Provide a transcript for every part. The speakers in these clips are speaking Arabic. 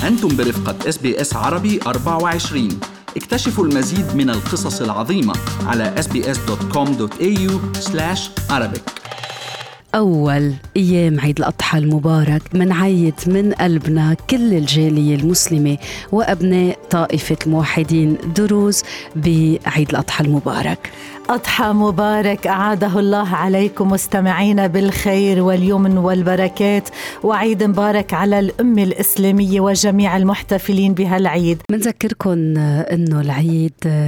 أنتم برفقة SBS عربي 24. اكتشفوا المزيد من القصص العظيمة على sbs.com.au/Arabic. أول أيام عيد الأضحى المبارك منعيد من قلبنا كل الجالية المسلمة وأبناء طائفة الموحدين دروز بعيد الأضحى المبارك. أضحى مبارك أعاده الله عليكم مستمعين بالخير واليمن والبركات، وعيد مبارك على الأمة الإسلامية وجميع المحتفلين بهالعيد. منذكركم أنه العيد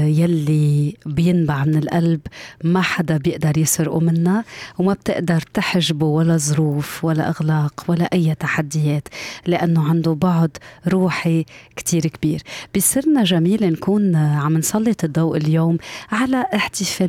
يلي بينبع من القلب ما حدا بيقدر يسرقه منا، وما بتقدر تحجبه ولا ظروف ولا إغلاق ولا أي تحديات، لأنه عنده بعد روحي كتير كبير. بيصيرنا جميل نكون عم نسلط الضوء اليوم على احتفالات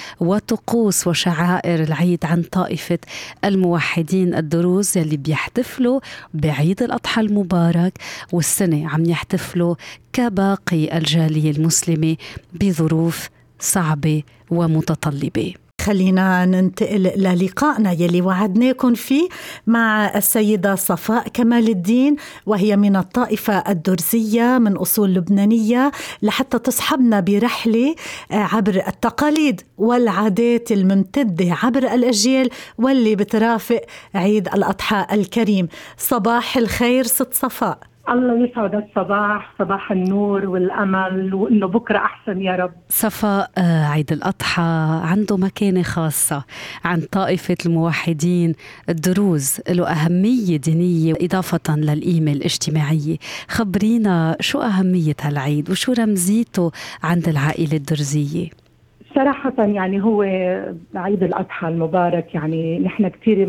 وطقوس وشعائر العيد عن طائفة الموحدين الدروز يلي بيحتفلوا بعيد الأضحى المبارك، والسنة عم يحتفلوا كباقي الجالية المسلمة بظروف صعبة ومتطلبة. خلينا ننتقل للقائنا يلي وعدناكم فيه مع السيدة صفاء كمال الدين، وهي من الطائفة الدرزية من أصول لبنانية، لحتى تصحبنا برحلة عبر التقاليد والعادات الممتدة عبر الأجيال واللي بترافق عيد الأضحى الكريم. صباح الخير ست صفاء. الله يسعد الصباح، صباح النور والأمل، وإنه بكرة أحسن يا رب. صفاء، عيد الأضحى عنده مكانة خاصة عن طائفة الموحدين الدروز، له أهمية دينية إضافة للقيمة الاجتماعية. خبرينا شو أهمية هالعيد وشو رمزيته عند العائلة الدرزية؟ صراحة يعني هو عيد الأضحى المبارك، يعني نحن كتير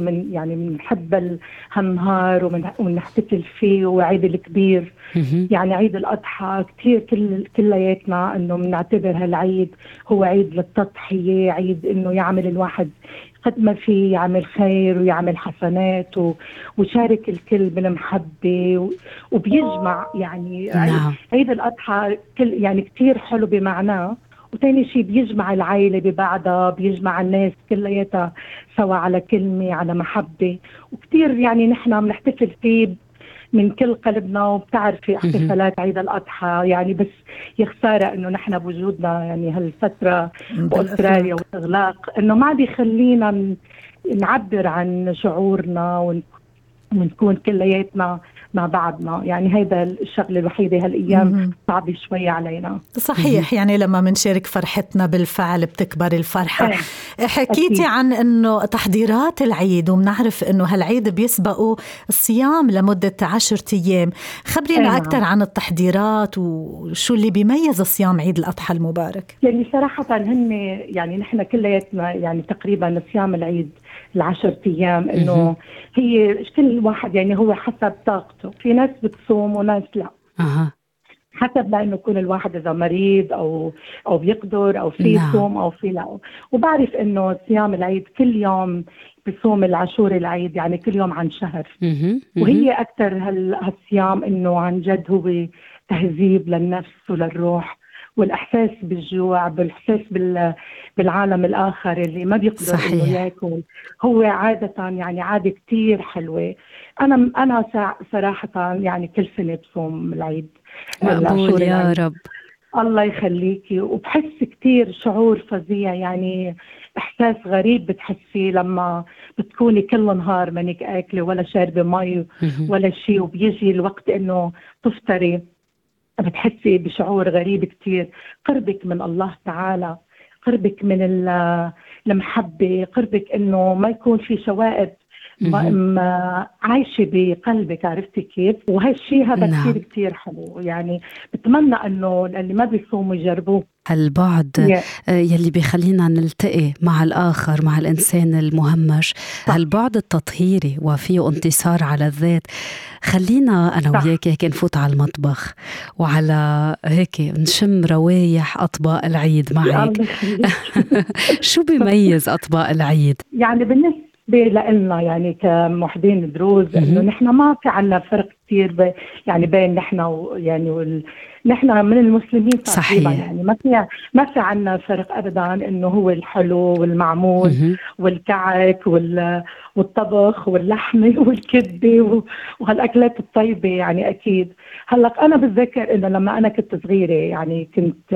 بنحب هالنهار ونحتفل فيه، وعيد الكبير. يعني عيد الأضحى كتير كلياتنا إنه بنعتبر هالعيد هو عيد للتضحية، عيد إنه يعمل الواحد قد ما فيه يعمل خير ويعمل حسنات وشارك الكل بالمحبة وبيجمع. يعني عيد الأضحى يعني كتير حلو بمعناه. وتاني شيء بيجمع العائلة ببعضها، بيجمع الناس كلياتها سوا على كلمة، على محبة. وكتير يعني نحن بنحتفل فيه من كل قلبنا. وبتعرفي احتفالات عيد الأضحى يعني بس يخسارة انه نحن بوجودنا يعني هالفترة بأستراليا والإغلاق انه ما عاد يخلينا نعبر عن شعورنا ونكون كلياتنا مع بعضنا. يعني هيدا الشغلة الوحيدة هالأيام صعبة شوية علينا. صحيح، يعني لما منشارك فرحتنا بالفعل بتكبر الفرحة. حكيتي عن أنه تحضيرات العيد، ومنعرف أنه هالعيد بيسبقوا الصيام لمدة 10 أيام. خبرينا أكثر عن التحضيرات وشو اللي بيميز صيام عيد الأضحى المبارك. يعني صراحة يعني نحن كلياتنا يعني تقريبا صيام العيد 10 أيام إنه هي كل واحد يعني هو حسب طاقته. في ناس بتصوم وناس لا، حسب لأنه يكون الواحد إذا مريض أو بيقدر أو في صوم أو في لا. وبعرف إنه صيام العيد كل يوم بصوم العاشور العيد، يعني كل يوم عن شهر. وهي أكتر هالصيام إنه عن جد هو تهذيب للنفس وللروح، والإحساس بالجوع، بالإحساس بالعالم الآخر اللي ما بيقدر إنه يأكل. هو عادة يعني عادة كتير حلوة. أنا صراحة يعني كل سنة بصوم العيد. مقبول يا رب. الله يخليكي. وبحس كتير شعور فظيع، يعني إحساس غريب بتحسيه لما بتكوني كل نهار منك أكلة ولا شاربة مي ولا شيء، وبيجي الوقت إنه تفطري بتحسي بشعور غريب كتير. قربك من الله تعالى، قربك من المحبة، قربك إنه ما يكون في شوائب عايشة بقلبك. عرفتي كيف؟ وهالشي هذا كتير كتير حلو. يعني بتمنى إنه اللي ما بيصوموا يجربوه. هالبعد يلي بيخلينا نلتقي مع الآخر، مع الإنسان المهمش، هالبعد التطهيري وفيه انتصار على الذات. خلينا أنا وياك هيك نفوت على المطبخ وعلى هيك نشم روايح أطباق العيد معك. شو بيميز أطباق العيد؟ يعني بالنسبة لنا يعني كموحدين دروز إنه نحن ما في عنا فرق كتير يعني بين نحن يعني نحن من المسلمين تقريبا، يعني ما في عنا فرق ابدا انه هو الحلو والمعمول والكعك والطبخ واللحمه والكبه وهالاكلات الطيبه. يعني اكيد هلا انا بتذكر انه لما انا كنت صغيره، يعني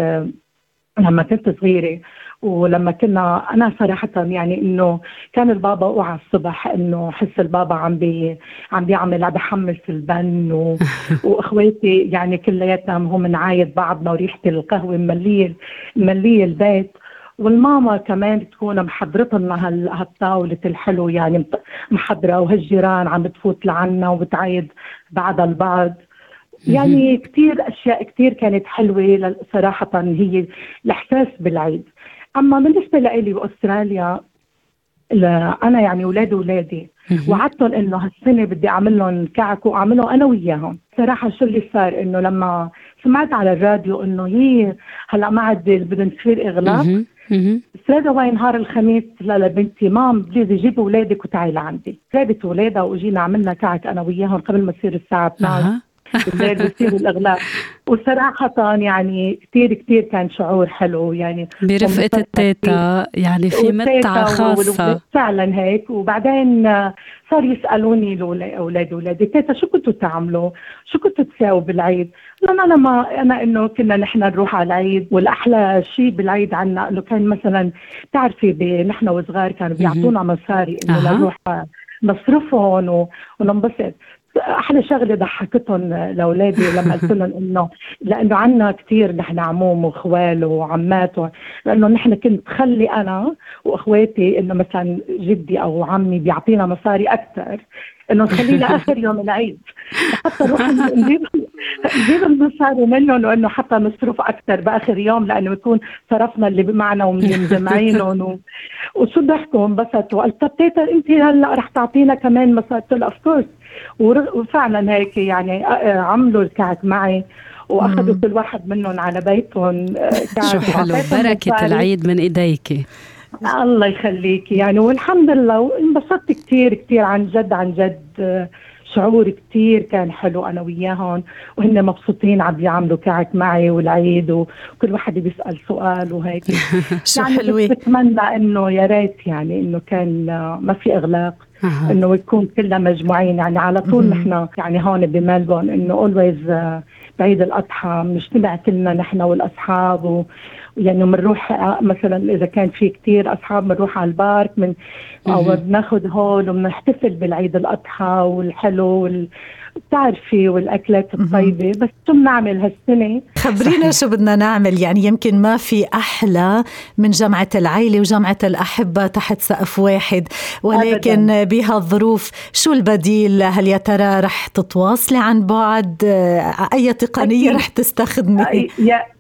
لما كنت صغيره ولما كنا انا صراحه يعني انه كان البابا اوعى الصبح انه حس البابا عم بيحمل في البن واخواتي يعني كلياتنا هم نعايد بعضنا وريحه القهوه مليه البيت، والماما كمان تكون محضرة لنا هالطاولة الحلو يعني محضرة، وهالجيران عم بتفوت لعنا وبتعايد بعض البعض. يعني كتير أشياء كتير كانت حلوة صراحة، هي الإحساس بالعيد. أما بالنسبة لي بأستراليا، أنا يعني ولادي وعدتهم إنه هالسنة بدي أعمل لهم كعك وأعمله أنا وياهم. صراحة شو اللي صار إنه لما سمعت على الراديو إنه هي هلأ ما عاد بدهم يصير إغلاق، سرادة وين نهار الخميس لبنتي مام بليز جيبوا ولادك وتعالي عندي. جابت ولادها وجينا عملنا كعك أنا وياهم قبل ما تصير الساعة 12 بالليل بصير الأغلاق. وصراحة يعني كتير كان شعور حلو، يعني برفقة التيتا، يعني في متعة خاصة فعلا هيك. وبعدين صار يسألوني أولادي تيتا شو كنتوا تعملوا، شو كنتوا تساووا بالعيد؟ أنا إنه كنا نحن نروح على العيد، والأحلى شيء بالعيد عنا إنه كان مثلا تعرفي نحن وصغار كانوا بيعطونا مصاري إنه نروح نصرفهم وننبسط. احلى شغله ضحكتهم لاولادي لما قلت لهم انه لانه عنا كثير نحن عموم وخوال وعمات، لانه نحن كنت خلي انا واخواتي انه مثلا جدي او عمي بيعطينا مصاري اكثر انه نخليه لاخر يوم العيد حتى نروح نجيب المصاري منهم، وانه حتى نصرف اكثر باخر يوم لانه يكون صرفنا اللي معنا ومجمعينهم وشو ضحكوا وانبسطوا. قلت طب تيتا انت هلا رح تعطينا كمان مصاري؟ قلت له اوف كورس. وفعلا هيك يعني عملوا الكعك معي واخذوا كل واحد منهم على بيتهم كعك. شو حلو، بركة العيد من ايديك. الله يخليكي يعني. والحمد لله وانبسطت كتير عن جد شعور كتير كان حلو أنا وياهم، وهن مبسوطين عم بيعملوا كعك معي والعيد وكل واحد بيسأل سؤال وهيك. شو يعني حلوة. بتمنى إنه يا ريت يعني إنه كان ما في إغلاق، إنه يكون كلنا مجموعين. يعني على طول نحن يعني هون بملبون إنه always بعيد الأضحى بنجتمع كلنا نحن والأصحاب يعني بنروح مثلا إذا كان في كتير أصحاب بنروح على البارك أو بناخد هول وبنحتفل بالعيد الأضحى والحلو بتعرفي والأكلات الطيبة. بس شو بنعمل هالسنة؟ خبرينا شو بدنا نعمل. يعني يمكن ما في أحلى من جمعة العيلة وجمعة الأحبة تحت سقف واحد، ولكن بهالظروف شو البديل؟ هل يا ترى رح تتواصلي عن بعد؟ أي تقنية رح تستخدمي؟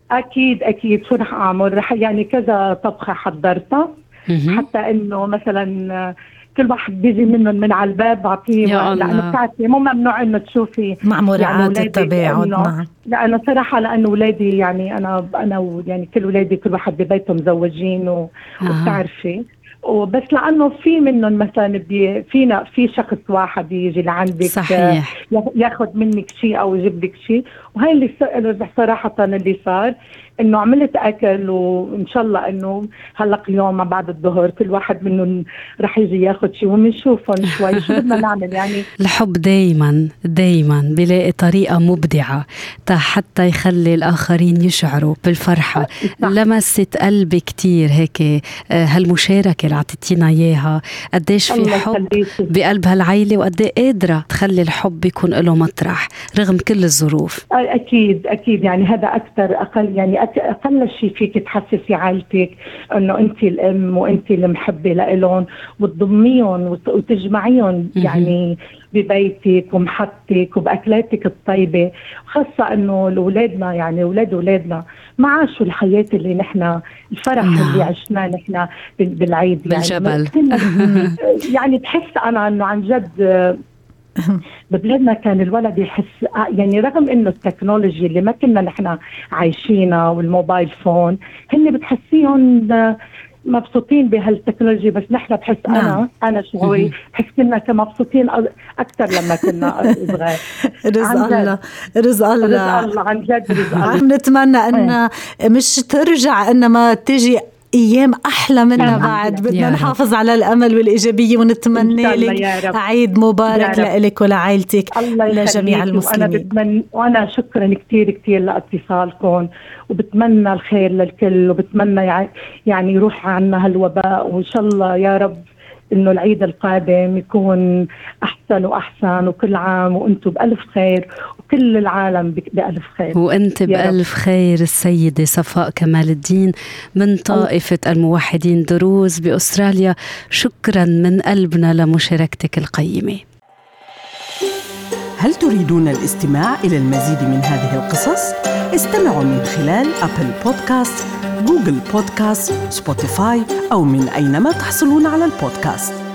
أكيد شو رح أعمل؟ رح يعني كذا طبخة حضرتها حتى إنه مثلا كل واحد بيجي من على الباب بعطيه، لأنه بتعرفي مو ممنوع إنه تشوفي مع مراعاة التباعد. لأنه صراحة لأنه ولادي يعني أنا يعني كل ولادي كل واحد ببيته مزوجين وبتعرفي وبس لأنه في منهم مثلا في شخص واحد يجي لعندك صحيح ياخد منك شيء أو يجيب لك شيء. وهي اللي صراحة اللي صار إنه عملت أكل، وإن شاء الله إنه هلق اليوم ما بعد الظهر كل واحد منهم رح يجي ياخد شيء ومنشوفهم شوي شو بدنا نعمل. يعني الحب دايما بيلاقي طريقة مبدعة حتى يخلي الآخرين يشعروا بالفرحة. لمست قلبي كتير هيك هالمشاركة اللي عطيتينا إياها، قديش في حب بقلب هالعيلة وقديه قادرة تخلي الحب يكون له مطرح رغم كل الظروف. أكيد يعني هذا أقل شيء فيك تحسسي عائلتك إنه أنت الأم وأنت المحبة لإلهم وتضميهم وتجمعيهم يعني ببيتك ومحطك وبأكلاتك الطيبة. خاصة إنه لأولادنا يعني أولادنا ما عاشوا الحياة اللي نحن الفرح اللي عشناه نحن بالعيد بالجبل. يعني بحس أنا إنه عن جد ببلادنا كان الولد يحس يعني رغم انه التكنولوجي اللي ما كنا نحن عايشينها والموبايل فون هن بتحسيهم مبسوطين بهالتكنولوجيا، بس نحن بحس أنا شعوري بحس كنا كمبسوطين أكثر لما كنا صغار. رزق الله عن جد رزق الله. نتمنى أن مش ترجع، إنما تجي أيام أحلى منها بعد. بدنا نحافظ على الأمل والإيجابية، ونتمنى لك عيد مبارك لك ولعائلتك ولجميع المسلمين. وأنا شكرا كتير كتير لاتصالكم، وبتمنى الخير للكل، وبتمنى يعني يروح عنا هالوباء، وإن شاء الله يا رب إنه العيد القادم يكون أحسن وأحسن، وكل عام وأنتم بألف خير، وكل العالم بألف خير. وأنت بألف خير. السيدة صفاء كمال الدين من طائفة الموحدين دروز بأستراليا، شكرا من قلبنا لمشاركتك القيمة. هل تريدون الاستماع إلى المزيد من هذه القصص؟ استمعوا من خلال أبل بودكاست، جوجل بودكاست، سبوتيفاي، أو من أينما تحصلون على البودكاست.